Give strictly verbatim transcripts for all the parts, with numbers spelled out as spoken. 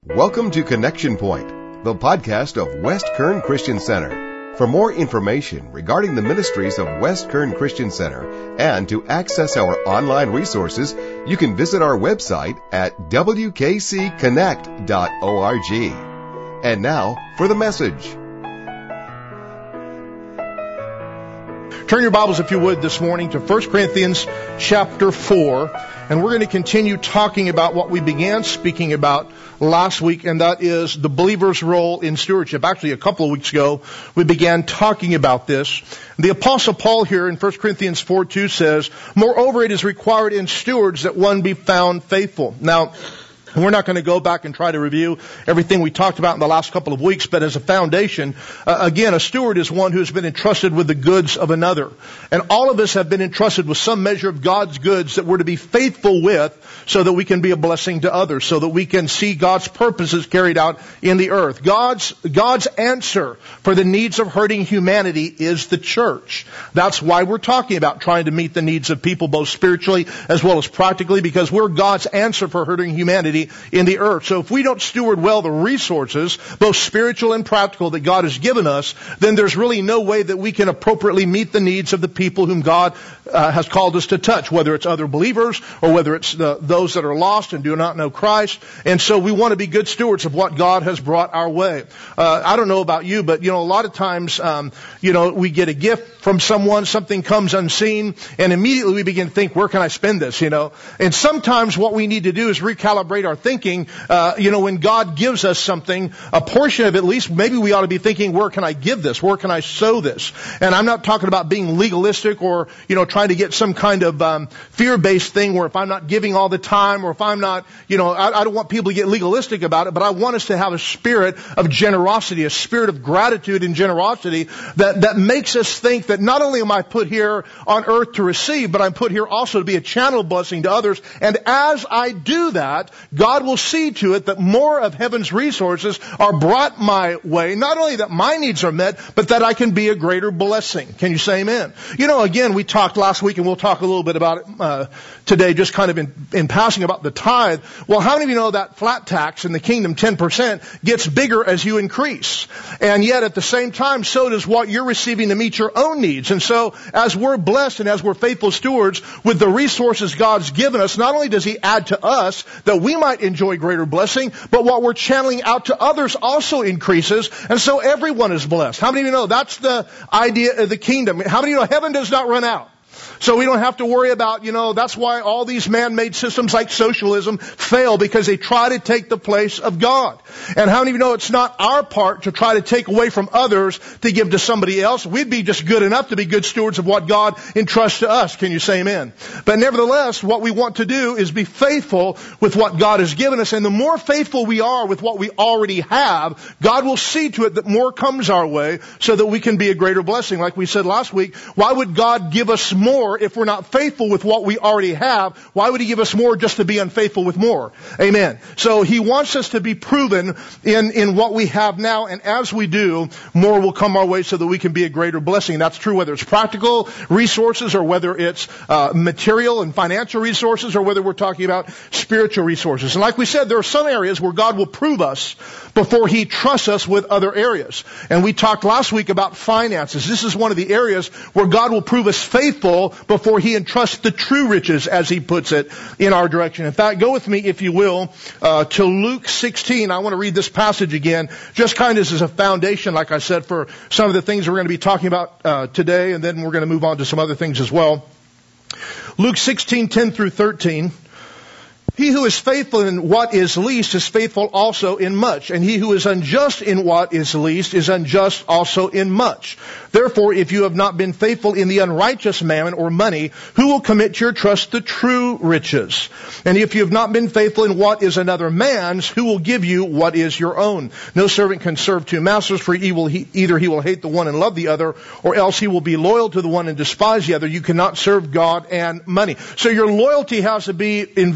Welcome to Connection Point, the podcast of West Kern Christian Center. For more information regarding the ministries of West Kern Christian Center and to access our online resources, you can visit our website at w k c connect dot org. And now for the message. Turn your Bibles, if you would, this morning to First Corinthians chapter four, and we're going to continue talking about what we began speaking about last week, and that is the believer's role in stewardship. Actually, a couple of weeks ago, we began talking about this. The Apostle Paul here in First Corinthians four two says, "Moreover, it is required in stewards that one be found faithful." Now, we're not going to go back and try to review everything we talked about in the last couple of weeks, but as a foundation, uh, again, a steward is one who has been entrusted with the goods of another. And all of us have been entrusted with some measure of God's goods that we're to be faithful with so that we can be a blessing to others, so that we can see God's purposes carried out in the earth. God's, God's answer for the needs of hurting humanity is the church. That's why we're talking about trying to meet the needs of people both spiritually as well as practically, because we're God's answer for hurting humanity in the earth. So if we don't steward well the resources, both spiritual and practical, that God has given us, then there's really no way that we can appropriately meet the needs of the people whom God uh, has called us to touch, whether it's other believers or whether it's the, those that are lost and do not know Christ. And so we want to be good stewards of what God has brought our way. Uh, I don't know about you, but you know, a lot of times, um, you know, we get a gift from someone, something comes unseen, and immediately we begin to think, where can I spend this, you know? And sometimes what we need to do is recalibrate our thinking. Uh, you know, when God gives us something, a portion of it at least, maybe we ought to be thinking, where can I give this? Where can I sow this? And I'm not talking about being legalistic or, you know, trying to get some kind of um, fear-based thing where if I'm not giving all the time or if I'm not, you know, I, I don't want people to get legalistic about it, but I want us to have a spirit of generosity, a spirit of gratitude and generosity that, that makes us think that not only am I put here on earth to receive, but I'm put here also to be a channel of blessing to others. And as I do that, God will see to it that more of heaven's resources are brought my way. Not only that my needs are met, but that I can be a greater blessing. Can you say amen? You know, again, we talked last week, and we'll talk a little bit about it uh, today, just kind of in, in passing about the tithe. Well, how many of you know that flat tax in the kingdom, ten percent, gets bigger as you increase? And yet at the same time, so does what you're receiving to meet your own needs. And so as we're blessed and as we're faithful stewards with the resources God's given us, not only does He add to us that we might enjoy greater blessing, but what we're channeling out to others also increases, and so everyone is blessed. How many of you know that's the idea of the kingdom? How many of you know heaven does not run out? So we don't have to worry about, you know, that's why all these man-made systems like socialism fail, because they try to take the place of God. And how many of you know it's not our part to try to take away from others to give to somebody else? We'd be just good enough to be good stewards of what God entrusts to us. Can you say amen? But nevertheless, what we want to do is be faithful with what God has given us. And the more faithful we are with what we already have, God will see to it that more comes our way so that we can be a greater blessing. Like we said last week, why would God give us more if we're not faithful with what we already have? Why would He give us more just to be unfaithful with more? Amen. So He wants us to be proven in, in what we have now, and as we do, more will come our way so that we can be a greater blessing. That's true whether it's practical resources or whether it's uh, material and financial resources or whether we're talking about spiritual resources. And like we said, there are some areas where God will prove us before He trusts us with other areas. And we talked last week about finances. This is one of the areas where God will prove us faithful before He entrusts the true riches, as He puts it, in our direction. In fact, go with me, if you will, uh, to Luke sixteen. I want to read this passage again, just kind of as a foundation, like I said, for some of the things we're going to be talking about uh, today, and then we're going to move on to some other things as well. Luke sixteen, ten through thirteen. He who is faithful in what is least is faithful also in much, and he who is unjust in what is least is unjust also in much. Therefore, if you have not been faithful in the unrighteous mammon or money, who will commit your trust to true riches? And if you have not been faithful in what is another man's, who will give you what is your own? No servant can serve two masters, for he will, he, either he will hate the one and love the other, or else he will be loyal to the one and despise the other. You cannot serve God and money. So your loyalty has to be invested in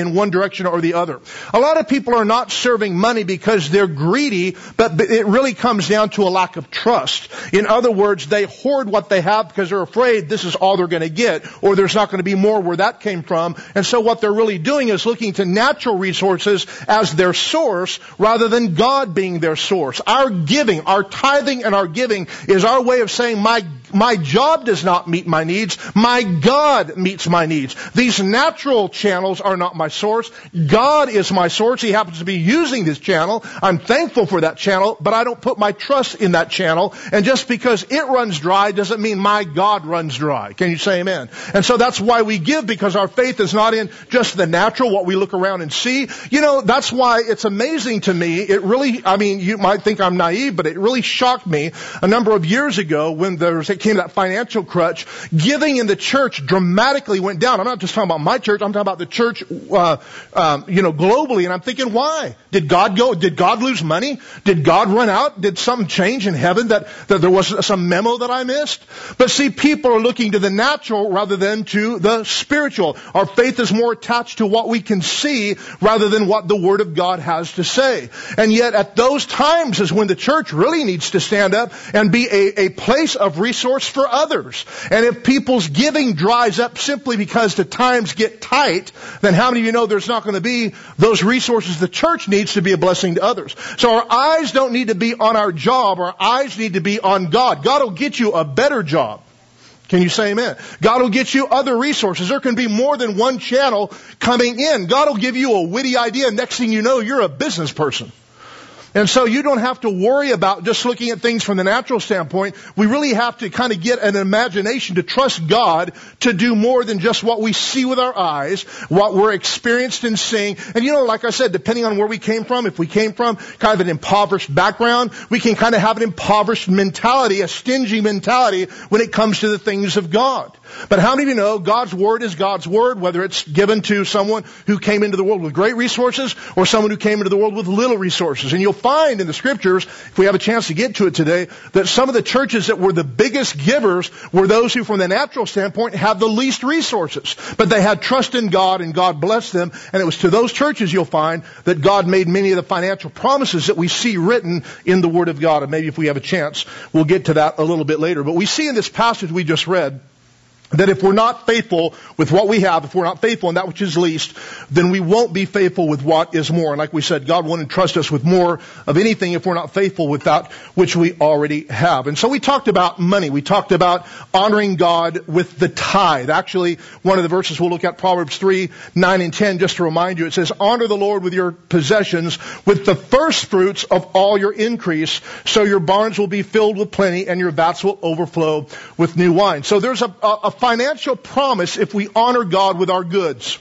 in one direction or the other. A lot of people are not serving money because they're greedy, but it really comes down to a lack of trust. In other words, they hoard what they have because they're afraid this is all they're going to get, or there's not going to be more where that came from. And so what they're really doing is looking to natural resources as their source rather than God being their source. Our giving, our tithing and our giving is our way of saying my My job does not meet my needs. My God meets my needs. These natural channels are not my source. God is my source. He happens to be using this channel. I'm thankful for that channel, but I don't put my trust in that channel. And just because it runs dry doesn't mean my God runs dry. Can you say amen? And so that's why we give, because our faith is not in just the natural, what we look around and see. You know, that's why it's amazing to me. It really, I mean, you might think I'm naive, but it really shocked me a number of years ago when there was a came to that financial crutch, giving in the church dramatically went down. I'm not just talking about my church. I'm talking about the church, uh, um, you know, globally. And I'm thinking, why? Did God go, did God lose money? Did God run out? Did something change in heaven that, that there was some memo that I missed? But see, people are looking to the natural rather than to the spiritual. Our faith is more attached to what we can see rather than what the Word of God has to say. And yet at those times is when the church really needs to stand up and be a, a place of resource for others. And if people's giving dries up simply because the times get tight, then how many of you know there's not going to be those resources the church needs to be a blessing to others? So our eyes don't need to be on our job. Our eyes need to be on God. God will get you a better job. Can you say amen? God will get you other resources. There can be more than one channel coming in. God will give you a witty idea. Next thing you know, you're a business person. And so you don't have to worry about just looking at things from the natural standpoint. We really have to kind of get an imagination to trust God to do more than just what we see with our eyes, what we're experienced in seeing. And you know, like I said, depending on where we came from, if we came from kind of an impoverished background, we can kind of have an impoverished mentality, a stingy mentality when it comes to the things of God. But how many of you know God's Word is God's Word, whether it's given to someone who came into the world with great resources or someone who came into the world with little resources? And you'll find in the Scriptures, if we have a chance to get to it today, that some of the churches that were the biggest givers were those who, from the natural standpoint, had the least resources. But they had trust in God, and God blessed them. And it was to those churches, you'll find, that God made many of the financial promises that we see written in the Word of God. And maybe if we have a chance, we'll get to that a little bit later. But we see in this passage we just read that if we're not faithful with what we have, if we're not faithful in that which is least, then we won't be faithful with what is more. And like we said, God won't entrust us with more of anything if we're not faithful with that which we already have. And so we talked about money. We talked about honoring God with the tithe. Actually, one of the verses we'll look at, Proverbs three, nine and ten, just to remind you, it says, honor the Lord with your possessions, with the first fruits of all your increase, so your barns will be filled with plenty and your vats will overflow with new wine. So there's a, a, a financial promise if we honor God with our goods.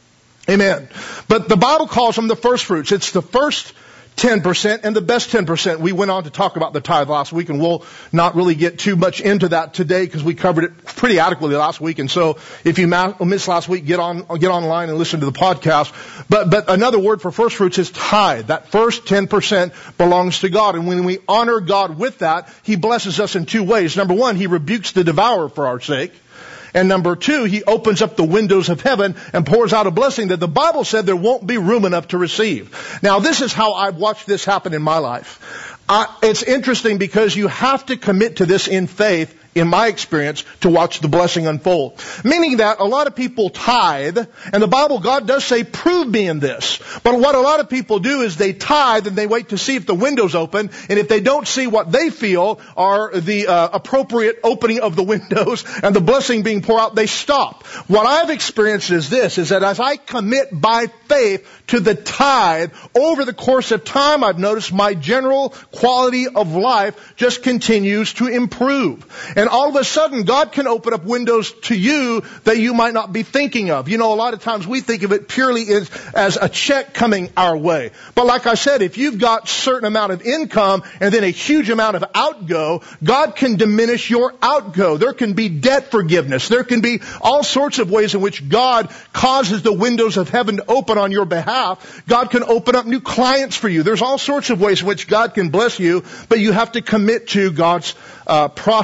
Amen. But the Bible calls them the first fruits. It's the first ten percent and the best ten percent. We went on to talk about the tithe last week, and we'll not really get too much into that today because we covered it pretty adequately last week. And so if you missed last week, get on, get online and listen to the podcast. But, but another word for first fruits is tithe. That first ten percent belongs to God. And when we honor God with that, He blesses us in two ways. Number one, He rebukes the devourer for our sake. And number two, He opens up the windows of heaven and pours out a blessing that the Bible said there won't be room enough to receive. Now, this is how I've watched this happen in my life. Uh, it's interesting because you have to commit to this in faith, in my experience, to watch the blessing unfold. Meaning that a lot of people tithe, and the Bible, God does say, prove me in this. But what a lot of people do is they tithe and they wait to see if the window's open, and if they don't see what they feel are the uh, appropriate opening of the windows and the blessing being poured out, they stop. What I've experienced is this, is that as I commit by faith to the tithe, over the course of time, I've noticed my general quality of life just continues to improve. And all of a sudden, God can open up windows to you that you might not be thinking of. You know, a lot of times we think of it purely as, as a check coming our way. But like I said, if you've got a certain amount of income and then a huge amount of outgo, God can diminish your outgo. There can be debt forgiveness. There can be all sorts of ways in which God causes the windows of heaven to open on your behalf. God can open up new clients for you. There's all sorts of ways in which God can bless you, but you have to commit to God's uh, process. Can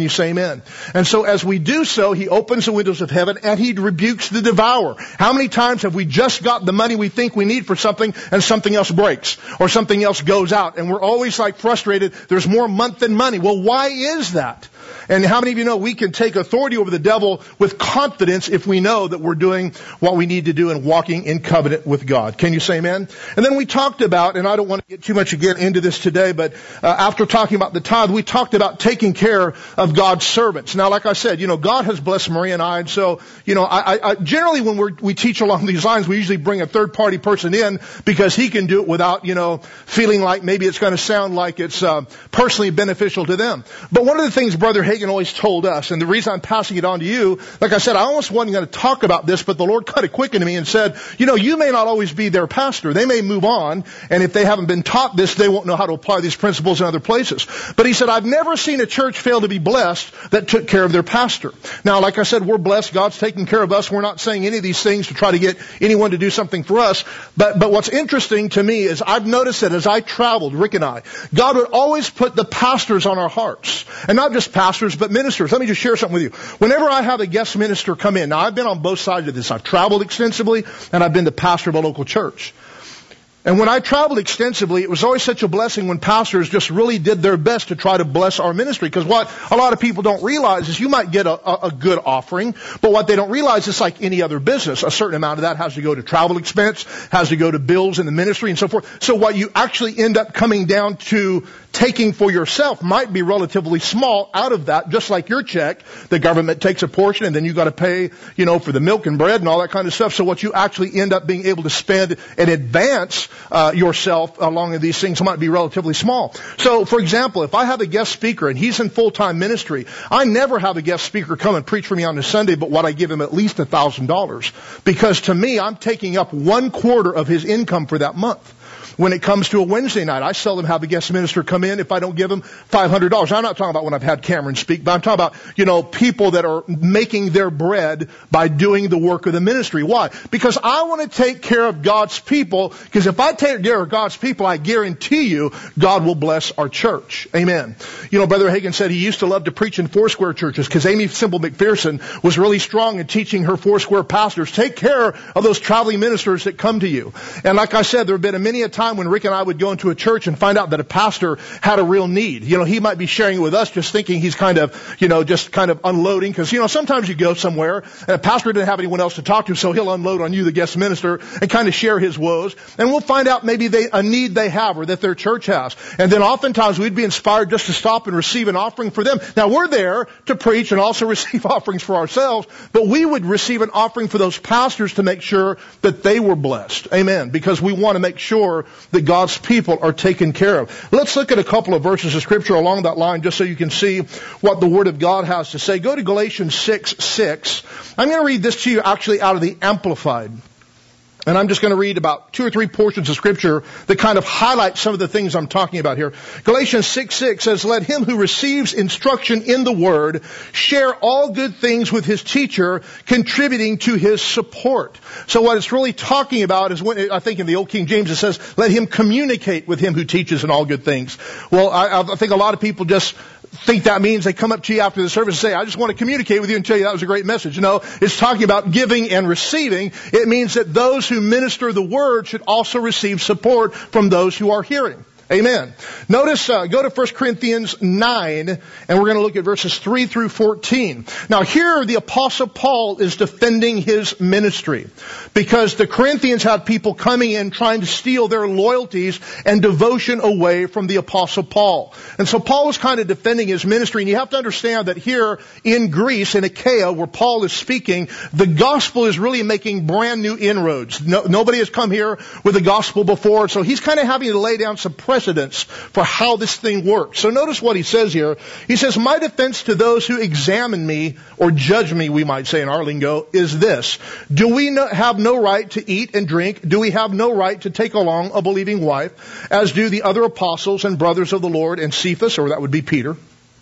Can you say amen? And so as we do so, he opens the windows of heaven and he rebukes the devourer. How many times have we just got the money we think we need for something and something else breaks or something else goes out and we're always like frustrated, there's more month than money. Well, why is that? And how many of you know we can take authority over the devil with confidence if we know that we're doing what we need to do and walking in covenant with God? Can you say amen? And then we talked about, and I don't want to get too much again into this today, but uh, after talking about the tithe, we talked about taking care of God's servants. Now, like I said, you know, God has blessed Maria and I, and so, you know, I, I generally when we're, we teach along these lines, we usually bring a third-party person in because he can do it without, you know, feeling like maybe it's going to sound like it's uh, personally beneficial to them. But one of the things Brother Hagin always told us, and the reason I'm passing it on to you, like I said, I almost wasn't going to talk about this, but the Lord kind of quickened me and said, you know, you may not always be their pastor. They may move on, and if they haven't been taught this, they won't know how to apply these principles in other places. But he said, I've never seen a church fail to be blessed that took care of their pastor. Now, like I said, we're blessed. God's taking care of us. We're not saying any of these things to try to get anyone to do something for us. But, but what's interesting to me is I've noticed that as I traveled, Rick and I, God would always put the pastors on our hearts. And not just pastors, but ministers. Let me just share something with you. Whenever I have a guest minister come in, now I've been on both sides of this. I've traveled extensively, and I've been the pastor of a local church. And when I traveled extensively, it was always such a blessing when pastors just really did their best to try to bless our ministry. Because what a lot of people don't realize is you might get a, a, a good offering, but what they don't realize is like any other business. A certain amount of that has to go to travel expense, has to go to bills in the ministry and so forth. So what you actually end up coming down to taking for yourself might be relatively small out of that, just like your check. The government takes a portion and then you got to pay, you know, for the milk and bread and all that kind of stuff. So what you actually end up being able to spend in advance Uh, yourself along these things might be relatively small. So, for example, if I have a guest speaker and he's in full-time ministry, I never have a guest speaker come and preach for me on a Sunday, but what I give him at least a thousand dollars. Because to me, I'm taking up one quarter of his income for that month. When it comes to a Wednesday night, I seldom have a guest minister come in if I don't give him five hundred dollars. I'm not talking about when I've had Cameron speak, but I'm talking about, you know, people that are making their bread by doing the work of the ministry. Why? Because I want to take care of God's people, because if I take care of God's people, I guarantee you God will bless our church. Amen. You know, Brother Hagin said he used to love to preach in Foursquare churches because Amy Simple McPherson was really strong in teaching her Foursquare pastors, take care of those traveling ministers that come to you. And like I said, there have been many a time when Rick and I would go into a church and find out that a pastor had a real need. You know, he might be sharing it with us just thinking he's kind of, you know, just kind of unloading. Because, you know, sometimes you go somewhere and a pastor didn't have anyone else to talk to, so he'll unload on you, the guest minister, and kind of share his woes. And we'll find out maybe they, a need they have or that their church has. And then oftentimes we'd be inspired just to stop and receive an offering for them. Now, we're there to preach and also receive offerings for ourselves, but we would receive an offering for those pastors to make sure that they were blessed. Amen. Because we want to make sure that God's people are taken care of. Let's look at a couple of verses of Scripture along that line just so you can see what the Word of God has to say. Go to Galatians six six. I'm going to read this to you actually out of the Amplified. And I'm just going to read about two or three portions of Scripture that kind of highlight some of the things I'm talking about here. Galatians six six says, "Let him who receives instruction in the Word share all good things with his teacher, contributing to his support." So what it's really talking about is, when I think in the Old King James it says, "Let him communicate with him who teaches in all good things." Well, I, I think a lot of people just think that means they come up to you after the service and say, "I just want to communicate with you and tell you that was a great message." No, it's talking about giving and receiving. It means that those who minister the Word should also receive support from those who are hearing. Amen. Notice, uh, go to First Corinthians nine, and we're going to look at verses three through fourteen. Now here, the Apostle Paul is defending his ministry, because the Corinthians had people coming in trying to steal their loyalties and devotion away from the Apostle Paul. And so Paul was kind of defending his ministry, and you have to understand that here in Greece, in Achaia, where Paul is speaking, the gospel is really making brand new inroads. No, nobody has come here with the gospel before, so he's kind of having to lay down some precedents for how this thing works. So notice what he says here. He says, "My defense to those who examine me, or judge me, we might say in our lingo, is this. Do we no, have no right to eat and drink? Do we have no right to take along a believing wife, as do the other apostles and brothers of the Lord and Cephas," or that would be Peter?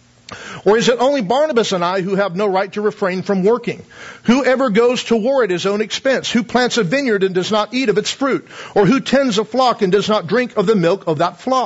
"Or is it only Barnabas and I who have no right to refrain from working? Whoever goes to war at his own expense? Who plants a vineyard and does not eat of its fruit? Or who tends a flock and does not drink of the milk of that flock?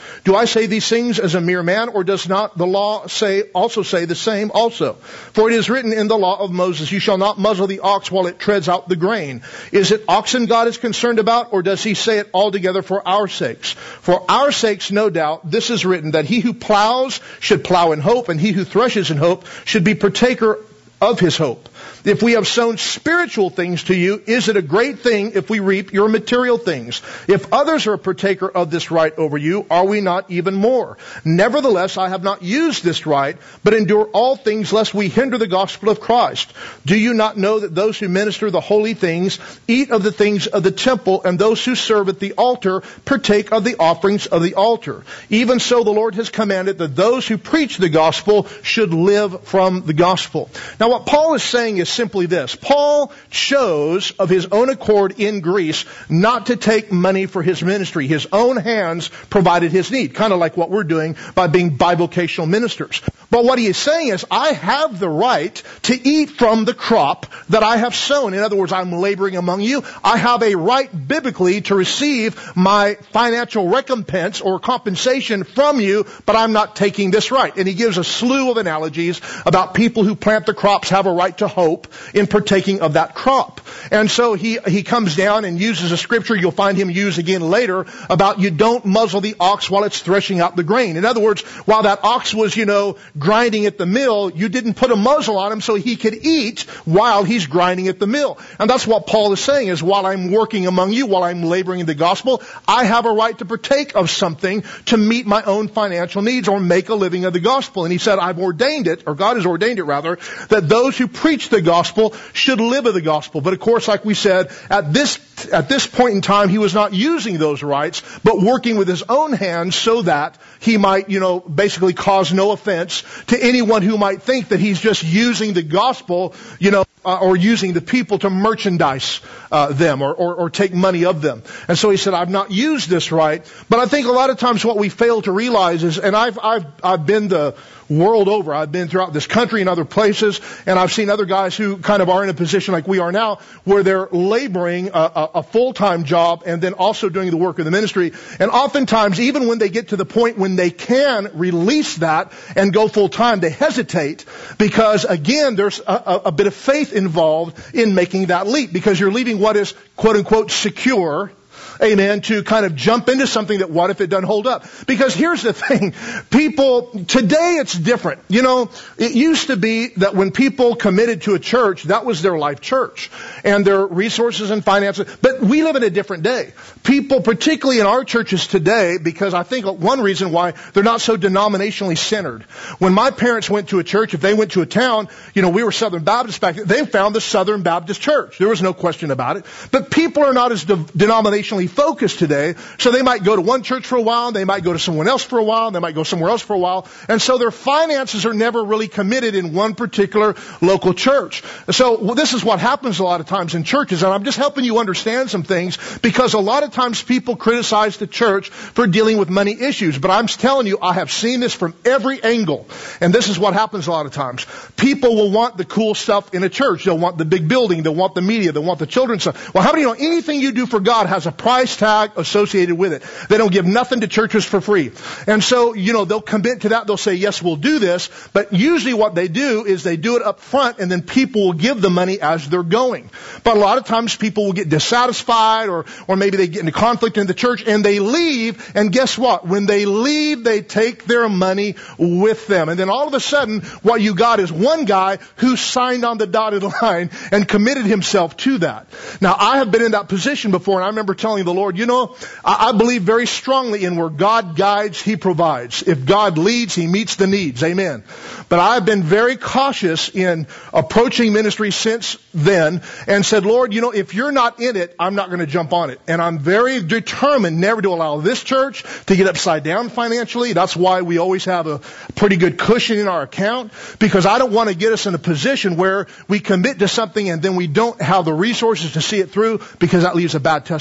Do I say these things as a mere man, or does not the law say also say the same also? For it is written in the law of Moses, you shall not muzzle the ox while it treads out the grain. Is it oxen God is concerned about, or does he say it altogether for our sakes? For our sakes, no doubt, this is written, that he who plows should plow in hope, and he who threshes in hope should be partaker of his hope. If we have sown spiritual things to you, is it a great thing if we reap your material things? If others are a partaker of this right over you, are we not even more? Nevertheless, I have not used this right, but endure all things lest we hinder the gospel of Christ. Do you not know that those who minister the holy things eat of the things of the temple, and those who serve at the altar partake of the offerings of the altar? Even so the Lord has commanded that those who preach the gospel should live from the gospel. Now what Paul is saying is simply this. Paul chose of his own accord in Greece not to take money for his ministry. His own hands provided his need, kind of like what we're doing by being bivocational ministers. But what he is saying is, I have the right to eat from the crop that I have sown. In other words, I'm laboring among you. I have a right biblically to receive my financial recompense or compensation from you, but I'm not taking this right. And he gives a slew of analogies about people who plant the crops have a right to hope in partaking of that crop. And so he, he comes down and uses a scripture you'll find him use again later about you don't muzzle the ox while it's threshing out the grain. In other words, while that ox was, you know, grinding at the mill, you didn't put a muzzle on him so he could eat while he's grinding at the mill. And that's what Paul is saying is, while I'm working among you, while I'm laboring in the gospel, I have a right to partake of something to meet my own financial needs or make a living of the gospel. And he said, I've ordained it, or God has ordained it rather, that those who preach the gospel should live of the gospel. But of course, like we said, at this at this point in time, he was not using those rights, but working with his own hands so that he might, you know, basically cause no offense to anyone who might think that he's just using the gospel, you know, uh, or using the people to merchandise uh, them or, or, or take money of them. And so he said, I've not used this right. But I think a lot of times what we fail to realize is, and I've I've I've been the world over. I've been throughout this country and other places, and I've seen other guys who kind of are in a position like we are now, where they're laboring a, a, a full-time job and then also doing the work of the ministry. And oftentimes, even when they get to the point when they can release that and go full-time, they hesitate because, again, there's a, a, a bit of faith involved in making that leap, because you're leaving what is, quote-unquote, secure, amen, to kind of jump into something that what if it doesn't hold up? Because here's the thing. People, today it's different. You know, it used to be that when people committed to a church, that was their life church and their resources and finances. But we live in a different day. People, particularly in our churches today, because I think one reason why they're not so denominationally centered. When my parents went to a church, if they went to a town, you know, we were Southern Baptist back then, they found the Southern Baptist church. There was no question about it. But people are not as de- denominationally focused today, so they might go to one church for a while, they might go to someone else for a while, they might go somewhere else for a while, and so their finances are never really committed in one particular local church. So well, this is what happens a lot of times in churches, and I'm just helping you understand some things, because a lot of times people criticize the church for dealing with money issues, but I'm telling you, I have seen this from every angle, and this is what happens a lot of times. People will want the cool stuff in a church. They'll want the big building, they'll want the media, they'll want the children's stuff. Well, how many of you know anything you do for God has a price tag associated with it? They don't give nothing to churches for free. And so, you know, they'll commit to that. They'll say, yes, we'll do this. But usually what they do is they do it up front, and then people will give the money as they're going. But a lot of times people will get dissatisfied, or, or maybe they get into conflict in the church and they leave. And guess what? When they leave, they take their money with them. And then all of a sudden, what you got is one guy who signed on the dotted line and committed himself to that. Now, I have been in that position before, and I remember telling the Lord, you know, I, I believe very strongly in where God guides, He provides. If God leads, He meets the needs. Amen. But I've been very cautious in approaching ministry since then and said, Lord, you know, if you're not in it, I'm not going to jump on it. And I'm very determined never to allow this church to get upside down financially. That's why we always have a pretty good cushion in our account, because I don't want to get us in a position where we commit to something and then we don't have the resources to see it through, because that leaves a bad testimony in the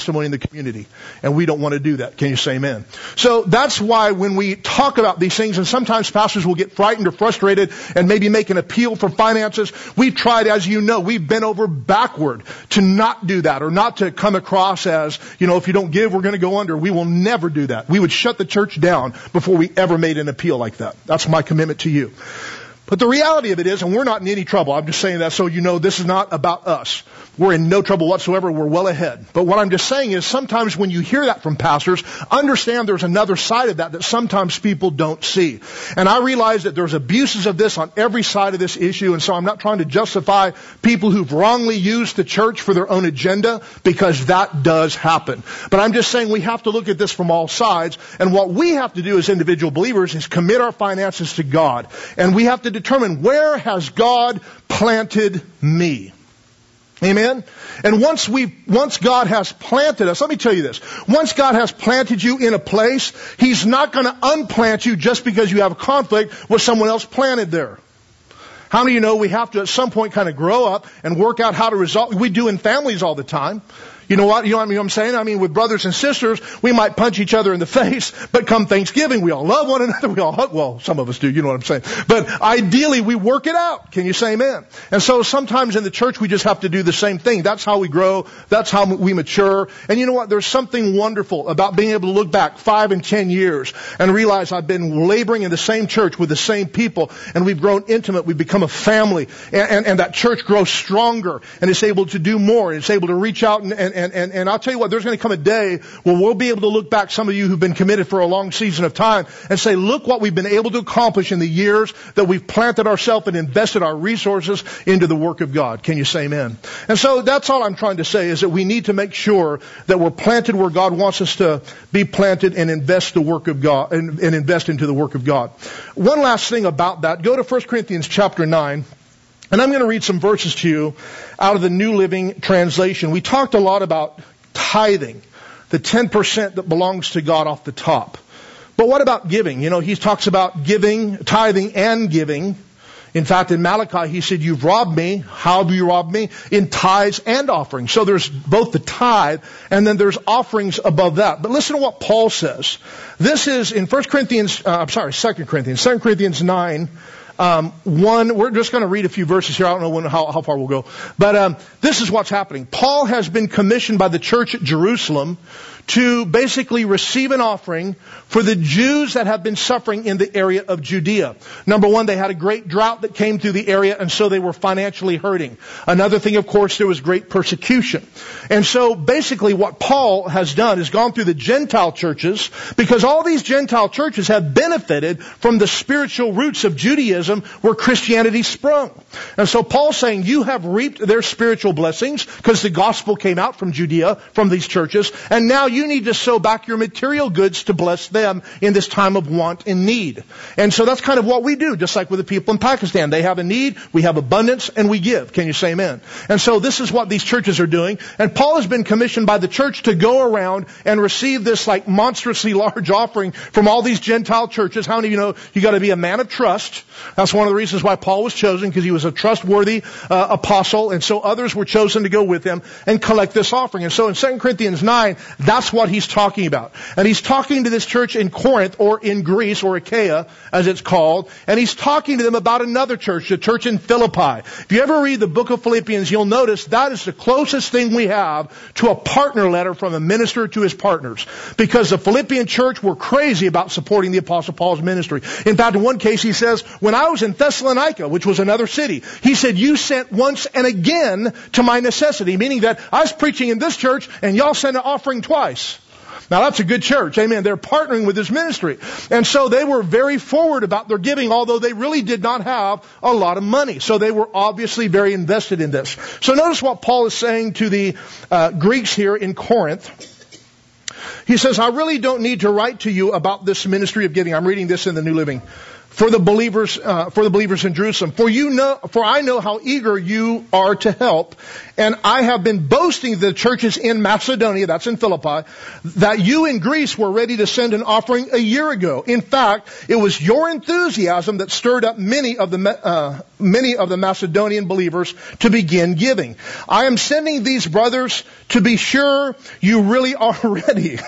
community. And we don't want to do that. Can you say amen? So that's why when we talk about these things, and sometimes pastors will get frightened or frustrated and maybe make an appeal for finances, we've tried, as you know, we've bent over backward to not do that, or not to come across as, you know, if you don't give, we're going to go under. We will never do that. We would shut the church down before we ever made an appeal like that. That's my commitment to you. But the reality of it is, and we're not in any trouble, I'm just saying that so you know this is not about us. We're in no trouble whatsoever. We're well ahead. But what I'm just saying is sometimes when you hear that from pastors, understand there's another side of that that sometimes people don't see. And I realize that there's abuses of this on every side of this issue, and so I'm not trying to justify people who've wrongly used the church for their own agenda, because that does happen. But I'm just saying we have to look at this from all sides, and what we have to do as individual believers is commit our finances to God. And we have to determine, where has God planted me? Amen? And once we, once God has planted us, let me tell you this. Once God has planted you in a place, He's not going to unplant you just because you have a conflict with someone else planted there. How many of you know we have to at some point kind of grow up and work out how to resolve? We do in families all the time. You know what? You know what I'm saying? I mean, with brothers and sisters, we might punch each other in the face, but come Thanksgiving, we all love one another. We all hug. Well, some of us do. You know what I'm saying? But ideally, we work it out. Can you say amen? And so sometimes in the church, we just have to do the same thing. That's how we grow. That's how we mature. And you know what? There's something wonderful about being able to look back five and ten years and realize I've been laboring in the same church with the same people, and we've grown intimate. We've become a family, and, and, and that church grows stronger, and it's able to do more. And it's able to reach out and, and And, and, and I'll tell you what, there's going to come a day where we'll be able to look back, some of you who've been committed for a long season of time, and say, look what we've been able to accomplish in the years that we've planted ourselves and invested our resources into the work of God. Can you say amen? And so that's all I'm trying to say, is that we need to make sure that we're planted where God wants us to be planted, and invest the work of God, and, and invest into the work of God. One last thing about that, go to First Corinthians chapter nine. And I'm going to read some verses to you out of the New Living Translation. We talked a lot about tithing, the ten percent that belongs to God off the top. But what about giving? You know, he talks about giving, tithing and giving. In fact, in Malachi, he said, you've robbed me. How have you robbed me? In tithes and offerings. So there's both the tithe, and then there's offerings above that. But listen to what Paul says. This is in First Corinthians, uh, I'm sorry, Second Corinthians, Second Corinthians nine. Um, one, we're just going to read a few verses here. I don't know when, how, how far we'll go. But um, this is what's happening. Paul has been commissioned by the church at Jerusalem to basically receive an offering for the Jews that have been suffering in the area of Judea. Number one, they had a great drought that came through the area, and so they were financially hurting. Another thing, of course, there was great persecution. And so basically what Paul has done is gone through the Gentile churches, because all these Gentile churches have benefited from the spiritual roots of Judaism where Christianity sprung. And so Paul's saying, you have reaped their spiritual blessings because the gospel came out from Judea, from these churches, and now you need to sow back your material goods to bless them in this time of want and need. And so that's kind of what we do, just like with the people in Pakistan. They have a need, we have abundance, and we give. Can you say amen? And so this is what these churches are doing. And Paul has been commissioned by the church to go around and receive this like monstrously large offering from all these Gentile churches. How many of you know you got to be a man of trust? That's one of the reasons why Paul was chosen, because he was a trustworthy uh, apostle, and so others were chosen to go with him and collect this offering. And so in Second Corinthians nine, that's what he's talking about. And he's talking to this church in Corinth, or in Greece, or Achaia, as it's called, and he's talking to them about another church, the church in Philippi. If you ever read the book of Philippians, you'll notice that is the closest thing we have to a partner letter from a minister to his partners. Because the Philippian church were crazy about supporting the Apostle Paul's ministry. In fact, in one case he says, when I was in Thessalonica, which was another city, he said, you sent once and again to my necessity, meaning that I was preaching in this church and y'all sent an offering twice. Now that's a good church. Amen. They're partnering with his ministry. And so they were very forward about their giving, although they really did not have a lot of money. So they were obviously very invested in this. So notice what Paul is saying to the uh, Greeks here in Corinth. He says, I really don't need to write to you about this ministry of giving. I'm reading this in the New Living. for the believers, uh, for the believers in Jerusalem. For you know, for I know how eager you are to help, and I have been boasting the churches in Macedonia, that's in Philippi, that you in Greece were ready to send an offering a year ago. In fact, it was your enthusiasm that stirred up many of the uh, many of the Macedonian believers to begin giving. I am sending these brothers to be sure you really are ready,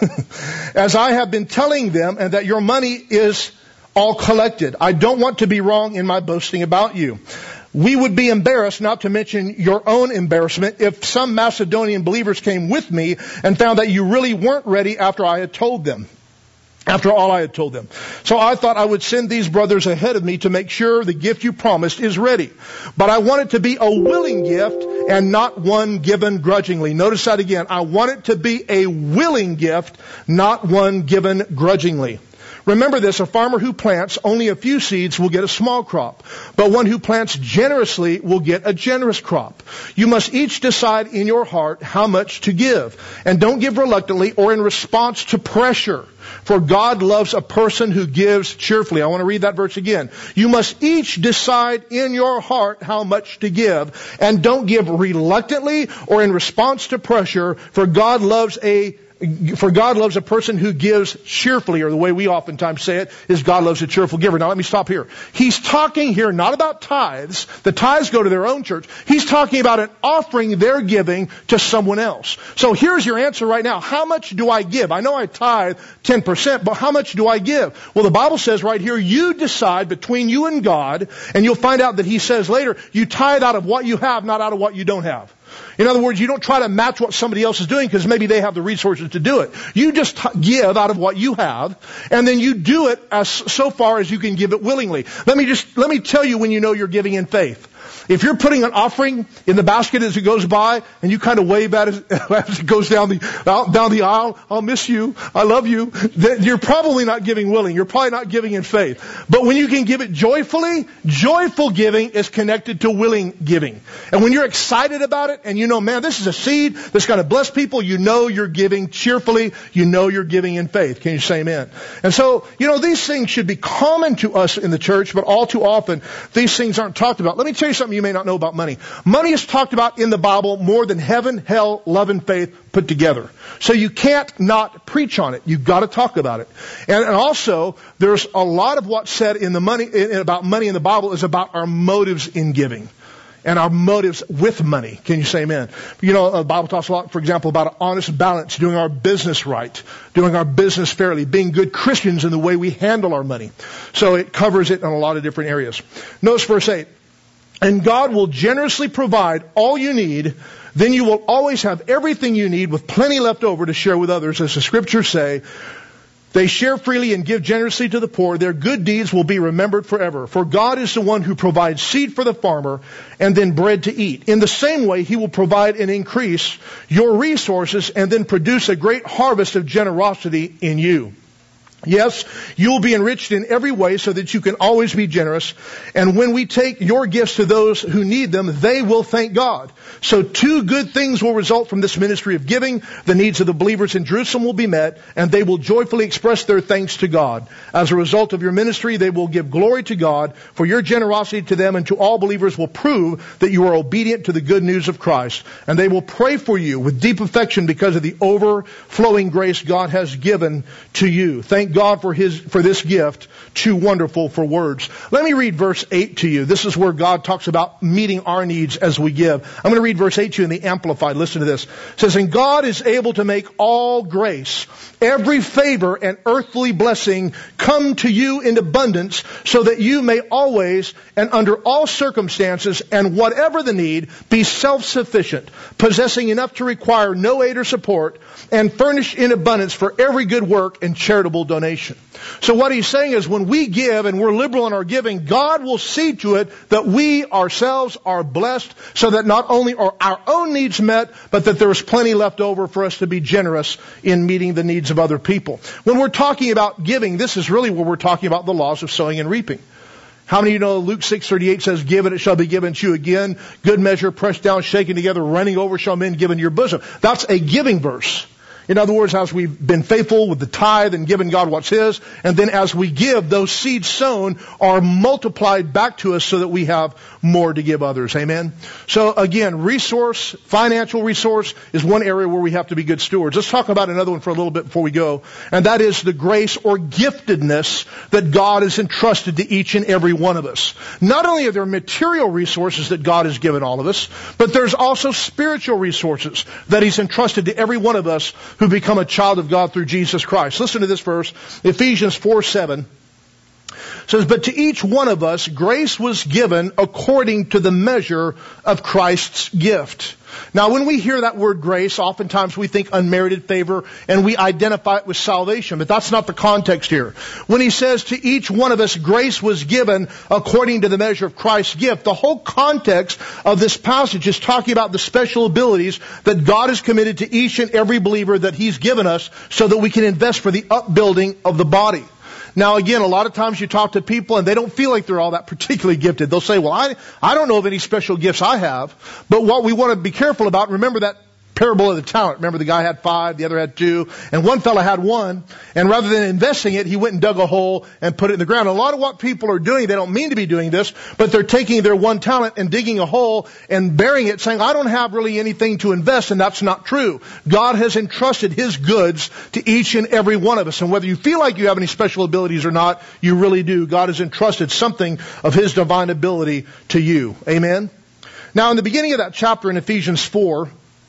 as I have been telling them, and that your money is all collected. I don't want to be wrong in my boasting about you. We would be embarrassed, not to mention your own embarrassment, if some Macedonian believers came with me and found that you really weren't ready after I had told them. After all I had told them. So I thought I would send these brothers ahead of me to make sure the gift you promised is ready. But I want it to be a willing gift and not one given grudgingly. Notice that again. I want it to be a willing gift, not one given grudgingly. Remember this, a farmer who plants only a few seeds will get a small crop, but one who plants generously will get a generous crop. You must each decide in your heart how much to give, and don't give reluctantly or in response to pressure, for God loves a person who gives cheerfully. I want to read that verse again. You must each decide in your heart how much to give, and don't give reluctantly or in response to pressure, for God loves a For God loves a person who gives cheerfully, or the way we oftentimes say it is God loves a cheerful giver. Now let me stop here. He's talking here not about tithes. The tithes go to their own church. He's talking about an offering they're giving to someone else. So here's your answer right now. How much do I give? I know I tithe ten percent, but how much do I give? Well, the Bible says right here, you decide between you and God, and you'll find out that he says later, you tithe out of what you have, not out of what you don't have. In other words, you don't try to match what somebody else is doing because maybe they have the resources to do it. You just t- give out of what you have, and then you do it as so far as you can give it willingly. Let me just, let me tell you when you know you're giving in faith. If you're putting an offering in the basket as it goes by, and you kind of wave at it as it goes down the out, down the aisle, I'll miss you, I love you, then you're probably not giving willing. You're probably not giving in faith. But when you can give it joyfully, joyful giving is connected to willing giving. And when you're excited about it, and you know, man, this is a seed that's going to bless people, you know you're giving cheerfully, you know you're giving in faith. Can you say amen? And so, you know, these things should be common to us in the church, but all too often, these things aren't talked about. Let me tell you something you may not know about money. Money is talked about in the Bible more than heaven, hell, love, and faith put together. So you can't not preach on it. You've got to talk about it. And, and also, there's a lot of what's said in the money in, about money in the Bible is about our motives in giving. And our motives with money. Can you say amen? You know, the Bible talks a lot, for example, about an honest balance, doing our business right, doing our business fairly, being good Christians in the way we handle our money. So it covers it in a lot of different areas. Notice verse eight. And God will generously provide all you need. Then you will always have everything you need with plenty left over to share with others. As the scriptures say, they share freely and give generously to the poor. Their good deeds will be remembered forever. For God is the one who provides seed for the farmer and then bread to eat. In the same way, he will provide and increase your resources and then produce a great harvest of generosity in you. Yes, you will be enriched in every way so that you can always be generous. And when we take your gifts to those who need them, they will thank God. So two good things will result from this ministry of giving. The needs of the believers in Jerusalem will be met, and they will joyfully express their thanks to God. As a result of your ministry, they will give glory to God, for your generosity to them and to all believers will prove that you are obedient to the good news of Christ. And they will pray for you with deep affection because of the overflowing grace God has given to you. Thank God for his, for this gift, too wonderful for words. Let me read verse eight to you. This is where God talks about meeting our needs as we give. I'm going to read verse eight to you in the Amplified. Listen to this. It says, and God is able to make all grace, every favor and earthly blessing come to you in abundance so that you may always and under all circumstances and whatever the need be self-sufficient, possessing enough to require no aid or support and furnished in abundance for every good work and charitable donation. So what he's saying is when we give and we're liberal in our giving, God will see to it that we ourselves are blessed so that not only are our own needs met, but that there is plenty left over for us to be generous in meeting the needs of other people. When we're talking about giving, this is really where we're talking about the laws of sowing and reaping. How many of you know Luke six thirty-eight says, give and it shall be given to you again, good measure, pressed down, shaken together, running over shall men give into your bosom. That's a giving verse. In other words, as we've been faithful with the tithe and given God what's His, and then as we give, those seeds sown are multiplied back to us so that we have more to give others. Amen? So again, resource, financial resource is one area where we have to be good stewards. Let's talk about another one for a little bit before we go, and that is the grace or giftedness that God has entrusted to each and every one of us. Not only are there material resources that God has given all of us, but there's also spiritual resources that He's entrusted to every one of us who become a child of God through Jesus Christ. Listen to this verse, Ephesians four seven. It says, but to each one of us grace was given according to the measure of Christ's gift. Now, when we hear that word grace, oftentimes we think unmerited favor and we identify it with salvation, but that's not the context here. When he says to each one of us grace was given according to the measure of Christ's gift, the whole context of this passage is talking about the special abilities that God has committed to each and every believer that He's given us so that we can invest for the upbuilding of the body. Now again, a lot of times you talk to people and they don't feel like they're all that particularly gifted. They'll say, well, I, I don't know of any special gifts I have. But what we want to be careful about, remember that parable of the talent. Remember the guy had five, the other had two, and one fellow had one. And rather than investing it, he went and dug a hole and put it in the ground. And a lot of what people are doing, they don't mean to be doing this, but they're taking their one talent and digging a hole and burying it, saying, I don't have really anything to invest, and that's not true. God has entrusted His goods to each and every one of us. And whether you feel like you have any special abilities or not, you really do. God has entrusted something of His divine ability to you. Amen? Now, in the beginning of that chapter in Ephesians four,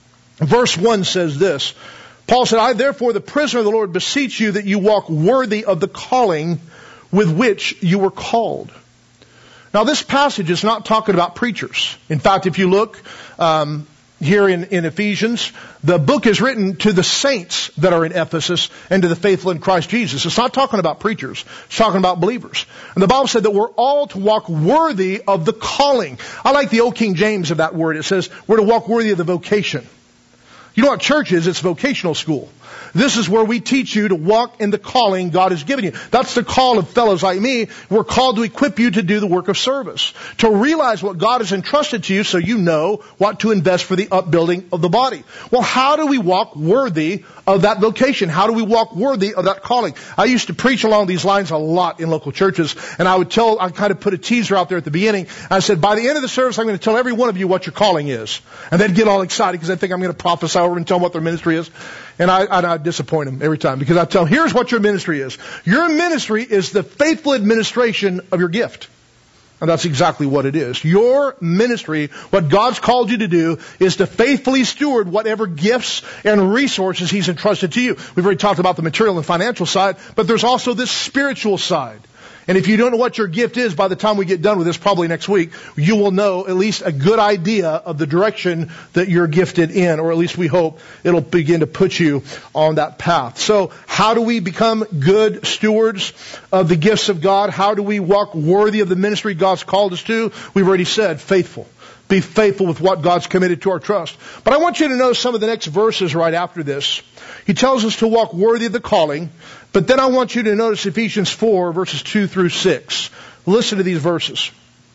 verse one says this. Paul said, I therefore, the prisoner of the Lord, beseech you that you walk worthy of the calling with which you were called. Now, this passage is not talking about preachers. In fact, if you look um, here in, in Ephesians, the book is written to the saints that are in Ephesus and to the faithful in Christ Jesus. It's not talking about preachers. It's talking about believers. And the Bible said that we're all to walk worthy of the calling. I like the old King James of that word. It says we're to walk worthy of the vocation. You know what church is? It's vocational school. This is where we teach you to walk in the calling God has given you. That's the call of fellows like me. We're called to equip you to do the work of service, to realize what God has entrusted to you so you know what to invest for the upbuilding of the body. Well, how do we walk worthy of that vocation? How do we walk worthy of that calling? I used to preach along these lines a lot in local churches, and I would tell, I kind of put a teaser out there at the beginning. I said, by the end of the service, I'm going to tell every one of you what your calling is. And they'd get all excited because they think I'm going to prophesy over and tell them what their ministry is. And I, I, I disappoint them every time because I tell them, here's what your ministry is. Your ministry is the faithful administration of your gift. And that's exactly what it is. Your ministry, what God's called you to do, is to faithfully steward whatever gifts and resources He's entrusted to you. We've already talked about the material and financial side, but there's also this spiritual side. And if you don't know what your gift is, by the time we get done with this, probably next week, you will know at least a good idea of the direction that you're gifted in, or at least we hope it'll begin to put you on that path. So how do we become good stewards of the gifts of God? How do we walk worthy of the ministry God's called us to? We've already said faithful. Be faithful with what God's committed to our trust. But I want you to know some of the next verses right after this. He tells us to walk worthy of the calling, but then I want you to notice Ephesians four, verses two through six. Listen to these verses.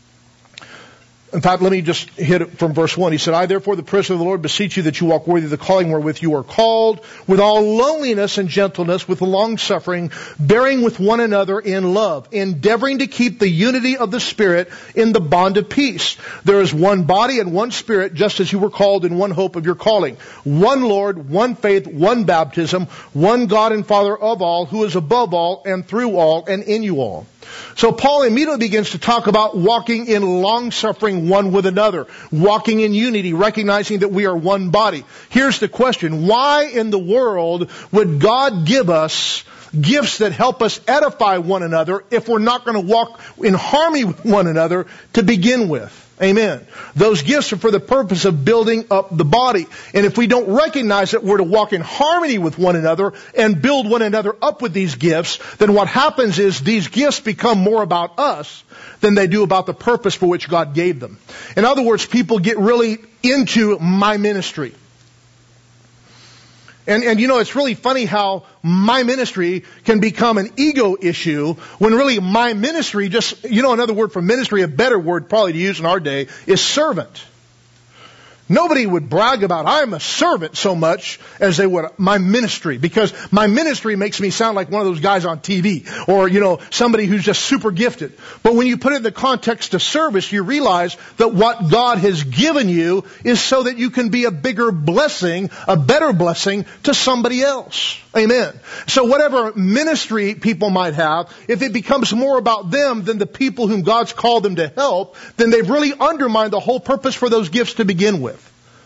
In fact, let me just hit it from verse one. He said, I therefore, the prisoner of the Lord, beseech you that you walk worthy of the calling wherewith you are called, with all lowliness and gentleness, with long-suffering, bearing with one another in love, endeavoring to keep the unity of the Spirit in the bond of peace. There is one body and one Spirit, just as you were called in one hope of your calling. One Lord, one faith, one baptism, one God and Father of all, who is above all and through all and in you all. So Paul immediately begins to talk about walking in long-suffering one with another, walking in unity, recognizing that we are one body. Here's the question. Why in the world would God give us gifts that help us edify one another if we're not going to walk in harmony with one another to begin with? Amen. Those gifts are for the purpose of building up the body. And if we don't recognize that we're to walk in harmony with one another and build one another up with these gifts, then what happens is these gifts become more about us than they do about the purpose for which God gave them. In other words, people get really into my ministry. And, and you know, it's really funny how my ministry can become an ego issue when really my ministry just, you know, another word for ministry, a better word probably to use in our day, is servant. Nobody would brag about, I'm a servant so much as they would my ministry, because my ministry makes me sound like one of those guys on T V or, you know, somebody who's just super gifted. But when you put it in the context of service, you realize that what God has given you is so that you can be a bigger blessing, a better blessing to somebody else. Amen. So whatever ministry people might have, if it becomes more about them than the people whom God's called them to help, then they've really undermined the whole purpose for those gifts to begin with.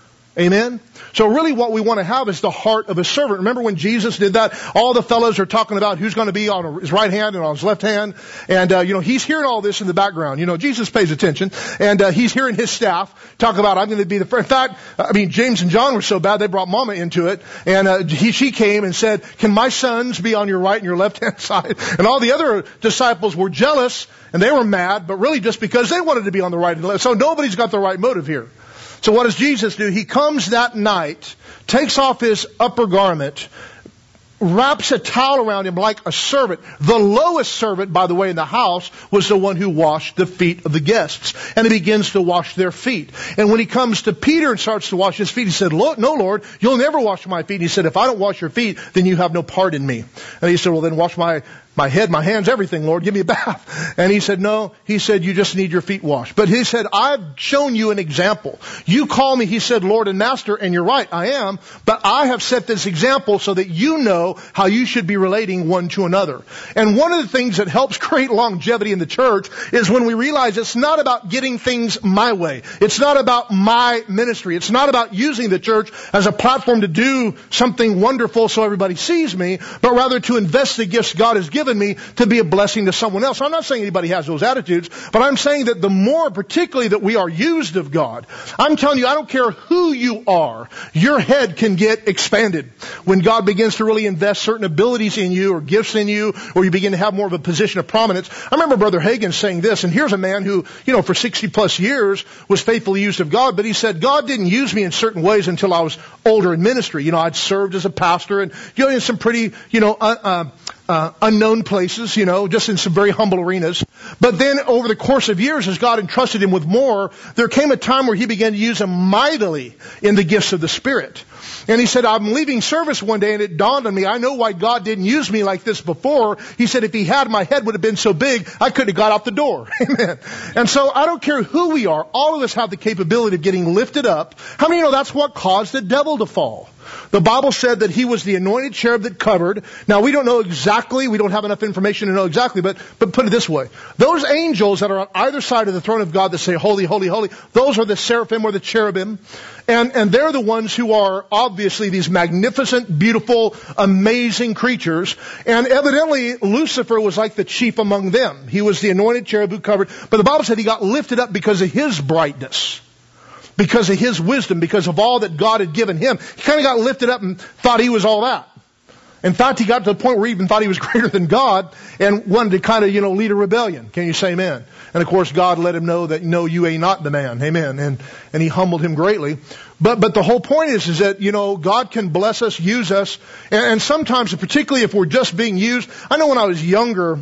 Amen? So really what we want to have is the heart of a servant. Remember when Jesus did that? All the fellows are talking about who's going to be on his right hand and on his left hand. And, uh, you know, he's hearing all this in the background. You know, Jesus pays attention. And, uh, he's hearing his staff talk about, I'm going to be the first. In fact, I mean, James and John were so bad, they brought Mama into it. And, uh, he, she came and said, can my sons be on your right and your left hand side? And all the other disciples were jealous and they were mad, but really just because they wanted to be on the right and left. So nobody's got the right motive here. So what does Jesus do? He comes that night, takes off his upper garment, wraps a towel around him like a servant. The lowest servant, by the way, in the house was the one who washed the feet of the guests. And he begins to wash their feet. And when he comes to Peter and starts to wash his feet, he said, no, Lord, you'll never wash my feet. And he said, if I don't wash your feet, then you have no part in me. And he said, well, then wash my My head, my hands, everything, Lord, give me a bath. And he said, no, he said, you just need your feet washed. But he said, I've shown you an example. You call me, he said, Lord and Master, and you're right, I am. But I have set this example so that you know how you should be relating one to another. And one of the things that helps create longevity in the church is when we realize it's not about getting things my way. It's not about my ministry. It's not about using the church as a platform to do something wonderful so everybody sees me, but rather to invest the gifts God has given me to be a blessing to someone else. I'm not saying anybody has those attitudes, but I'm saying that the more particularly that we are used of God, I'm telling you, I don't care who you are, your head can get expanded when God begins to really invest certain abilities in you or gifts in you, or you begin to have more of a position of prominence. I remember Brother Hagin saying this, and here's a man who, you know, for sixty plus years was faithfully used of God, but he said, God didn't use me in certain ways until I was older in ministry. You know, I'd served as a pastor and, you know, in some pretty, you know, uh, uh, Uh, unknown places, you know, just in some very humble arenas. But then over the course of years, as God entrusted him with more, there came a time where he began to use them mightily in the gifts of the Spirit. And he said, I'm leaving service one day and it dawned on me, I know why God didn't use me like this before. He said, if he had, my head would have been so big, I couldn't have got out the door. Amen. And so I don't care who we are, all of us have the capability of getting lifted up. How many know that's what caused the devil to fall? The Bible said that he was the anointed cherub that covered. Now, we don't know exactly, we don't have enough information to know exactly, but, but put it this way. Those angels that are on either side of the throne of God that say, holy, holy, holy, those are the seraphim or the cherubim. And, and they're the ones who are obviously these magnificent, beautiful, amazing creatures. And evidently, Lucifer was like the chief among them. He was the anointed cherub who covered. But the Bible said he got lifted up because of his brightness, because of his wisdom, because of all that God had given him. He kind of got lifted up and thought he was all that. In fact, he got to the point where he even thought he was greater than God and wanted to kind of, you know, lead a rebellion. Can you say amen? And of course, God let him know that, no, you ain't not the man. Amen. And, and he humbled him greatly. But, but the whole point is, is that, you know, God can bless us, use us. And, and sometimes, particularly if we're just being used, I know when I was younger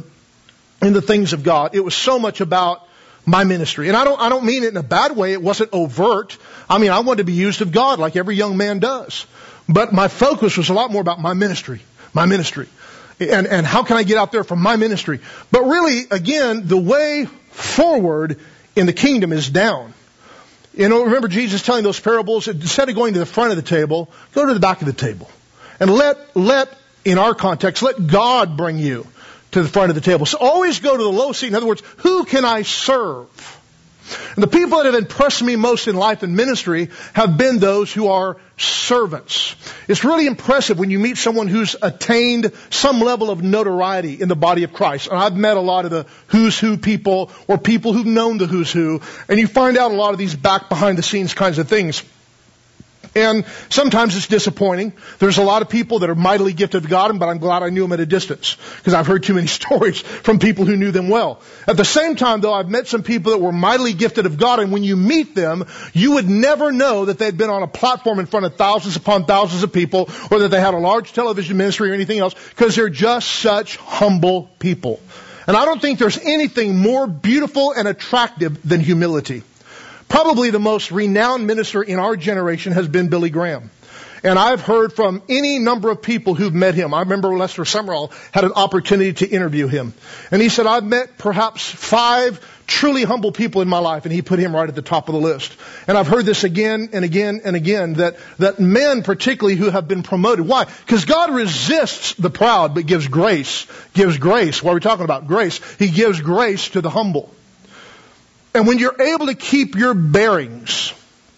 in the things of God, it was so much about my ministry. And I don't, I don't mean it in a bad way. It wasn't overt. I mean, I wanted to be used of God like every young man does. But my focus was a lot more about my ministry, my ministry. And, and how can I get out there for my ministry? But really, again, the way forward in the kingdom is down. You know, remember Jesus telling those parables, instead of going to the front of the table, go to the back of the table. And let, let, in our context, let God bring you to the front of the table. So always go to the low seat. In other words, who can I serve? And the people that have impressed me most in life and ministry have been those who are servants. It's really impressive when you meet someone who's attained some level of notoriety in the body of Christ. And I've met a lot of the who's who people or people who've known the who's who. And you find out a lot of these back behind the scenes kinds of things. And sometimes it's disappointing. There's a lot of people that are mightily gifted of God, but I'm glad I knew them at a distance because I've heard too many stories from people who knew them well. At the same time, though, I've met some people that were mightily gifted of God, and when you meet them, you would never know that they'd been on a platform in front of thousands upon thousands of people, or that they had a large television ministry or anything else, because they're just such humble people. And I don't think there's anything more beautiful and attractive than humility. Probably the most renowned minister in our generation has been Billy Graham. And I've heard from any number of people who've met him. I remember Lester Summerall had an opportunity to interview him. And he said, I've met perhaps five truly humble people in my life, and he put him right at the top of the list. And I've heard this again and again and again, that, that men particularly who have been promoted. Why? Because God resists the proud, but gives grace. Gives grace. What are we talking about? Grace. He gives grace to the humble. And when you're able to keep your bearings,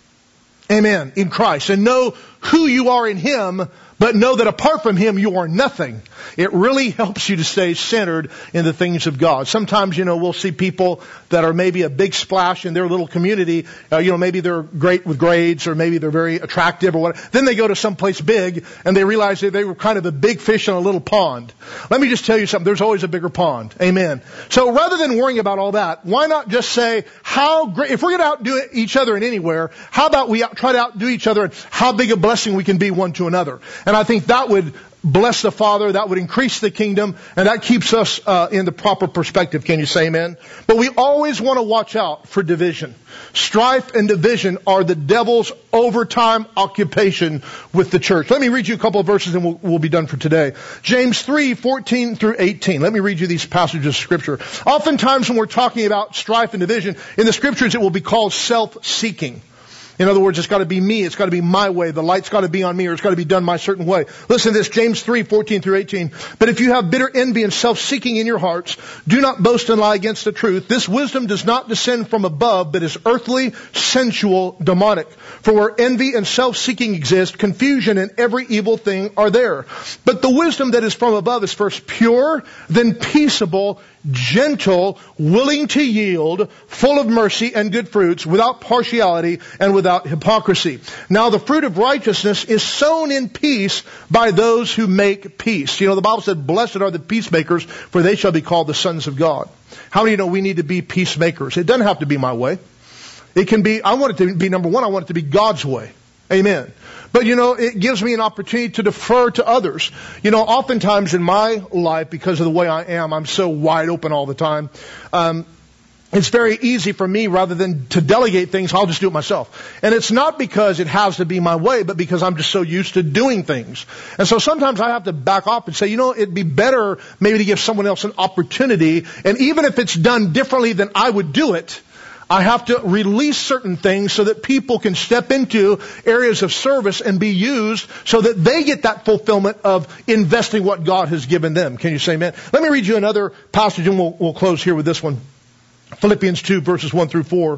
amen, in Christ, and know who you are in Him, but know that apart from Him you are nothing, it really helps you to stay centered in the things of God. Sometimes, you know, we'll see people that are maybe a big splash in their little community. Uh, you know, maybe they're great with grades, or maybe they're very attractive or whatever. Then they go to someplace big and they realize that they were kind of a big fish in a little pond. Let me just tell you something. There's always a bigger pond. Amen. So rather than worrying about all that, why not just say how great, if we're going to outdo each other in anywhere, how about we out, try to outdo each other and how big a blessing we can be one to another. And I think that would bless the Father, that would increase the kingdom, and that keeps us uh, in the proper perspective. Can you say amen? But we always want to watch out for division. Strife and division are the devil's overtime occupation with the church. Let me read you a couple of verses and we'll, we'll be done for today. James three, fourteen through eighteen. Let me read you these passages of Scripture. Oftentimes when we're talking about strife and division, in the Scriptures it will be called self-seeking. In other words, it's got to be me. It's got to be my way. The light's got to be on me, or it's got to be done my certain way. Listen to this, James three, fourteen through eighteen. But if you have bitter envy and self-seeking in your hearts, do not boast and lie against the truth. This wisdom does not descend from above, but is earthly, sensual, demonic. For where envy and self-seeking exist, confusion and every evil thing are there. But the wisdom that is from above is first pure, then peaceable, gentle, willing to yield, full of mercy and good fruits, without partiality and without hypocrisy. Now the fruit of righteousness is sown in peace by those who make peace. You know, the Bible said, blessed are the peacemakers, for they shall be called the sons of God. How many know we need to be peacemakers? It doesn't have to be my way. It can be, I want it to be, number one, I want it to be God's way. Amen. But, you know, it gives me an opportunity to defer to others. You know, oftentimes in my life, because of the way I am, I'm so wide open all the time. Um, it's very easy for me, rather than to delegate things, I'll just do it myself. And it's not because it has to be my way, but because I'm just so used to doing things. And so sometimes I have to back off and say, you know, it'd be better maybe to give someone else an opportunity. And even if it's done differently than I would do it, I have to release certain things so that people can step into areas of service and be used so that they get that fulfillment of investing what God has given them. Can you say amen? Let me read you another passage and we'll, we'll close here with this one. Philippians two, verses one through four.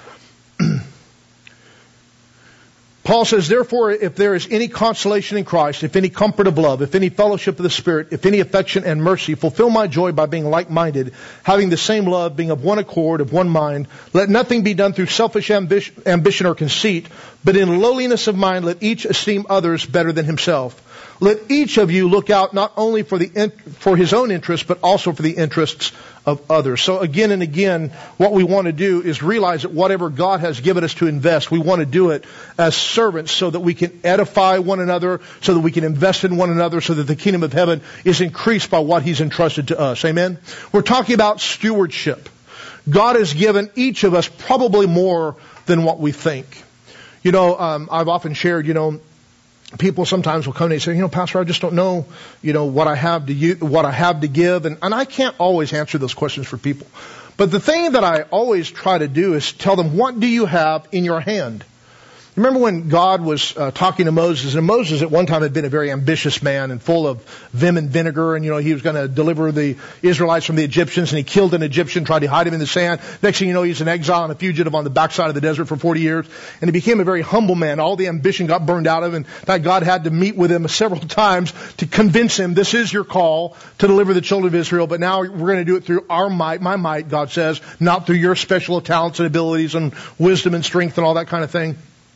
Paul says, therefore, if there is any consolation in Christ, if any comfort of love, if any fellowship of the Spirit, if any affection and mercy, fulfill my joy by being like-minded, having the same love, being of one accord, of one mind. Let nothing be done through selfish ambition, ambition or conceit, but in lowliness of mind let each esteem others better than himself. Let each of you look out not only for the for his own interests, but also for the interests of others. So again and again, what we want to do is realize that whatever God has given us to invest, we want to do it as servants so that we can edify one another, so that we can invest in one another, so that the kingdom of heaven is increased by what He's entrusted to us. Amen? We're talking about stewardship. God has given each of us probably more than what we think. You know, um, I've often shared, you know, people sometimes will come to me and say, you know, Pastor, I just don't know, you know, what I have to you, what I have to give. And, and I can't always answer those questions for people. But the thing that I always try to do is tell them, what do you have in your hand? Remember when God was uh, talking to Moses, and Moses at one time had been a very ambitious man and full of vim and vinegar, and you know he was going to deliver the Israelites from the Egyptians, and he killed an Egyptian, tried to hide him in the sand. Next thing you know, he's an exile and a fugitive on the backside of the desert for forty years, and he became a very humble man. All the ambition got burned out of him, and God had to meet with him several times to convince him, this is your call to deliver the children of Israel, but now we're going to do it through our might, my might, God says, not through your special talents and abilities and wisdom and strength and all that kind of thing.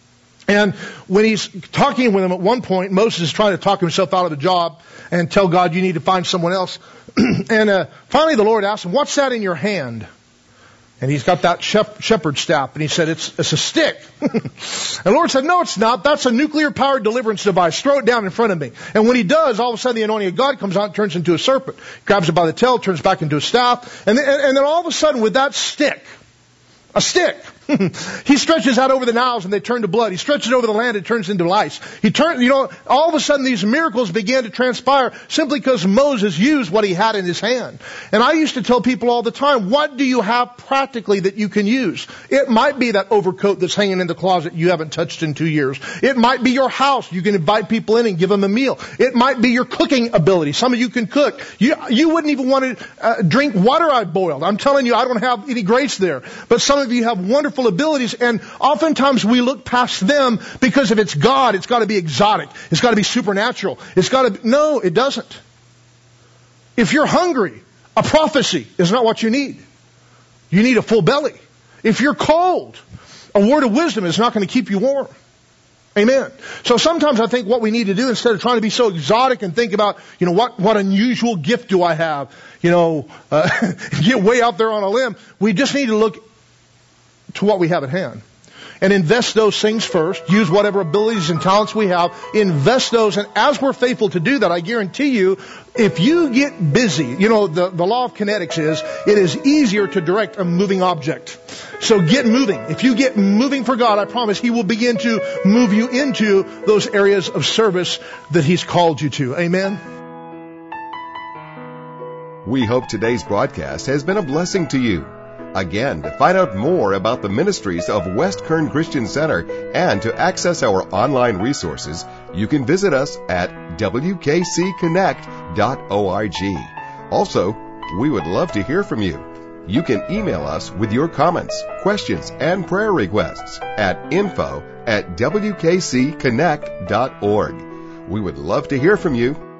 And when he's talking with him at one point, Moses is trying to talk himself out of the job and tell God, you need to find someone else. and uh, finally the Lord asked him, what's that in your hand? And he's got that shepherd staff, and he said, it's, it's a stick. And the Lord said, no, it's not. That's a nuclear-powered deliverance device. Throw it down in front of me. And when he does, all of a sudden the anointing of God comes out and turns into a serpent. Grabs it by the tail, turns back into a staff. And then, and then all of a sudden with that stick, a stick, He stretches out over the Niles and they turn to blood. He stretches over the land, it turns into ice. He turns, you know, all of a sudden these miracles began to transpire simply because Moses used what he had in his hand. And I used to tell people all the time, what do you have practically that you can use? It might be that overcoat that's hanging in the closet you haven't touched in two years. It might be your house. You can invite people in and give them a meal. It might be your cooking ability. Some of you can cook. You, you wouldn't even want to uh, drink water I boiled. I'm telling you, I don't have any grace there. But some of you have wonderful abilities, and oftentimes we look past them because if it's God, it's got to be exotic. It's got to be supernatural. It's got to be, no, it doesn't. If you're hungry, a prophecy is not what you need. You need a full belly. If you're cold, a word of wisdom is not going to keep you warm. Amen. So sometimes I think what we need to do, instead of trying to be so exotic and think about, you know, what, what unusual gift do I have? You know, uh, get way out there on a limb. We just need to look to what we have at hand and invest those things first. Use whatever abilities and talents we have. Invest those. And as we're faithful to do that, I guarantee you, if you get busy, you know, the, the law of kinetics is, it is easier to direct a moving object. So get moving. If you get moving for God, I promise He will begin to move you into those areas of service that He's called you to. Amen. We hope today's broadcast has been a blessing to you. Again, to find out more about the ministries of West Kern Christian Center and to access our online resources, you can visit us at w k c connect dot org. Also, we would love to hear from you. You can email us with your comments, questions, and prayer requests at info at w k c connect dot org. We would love to hear from you.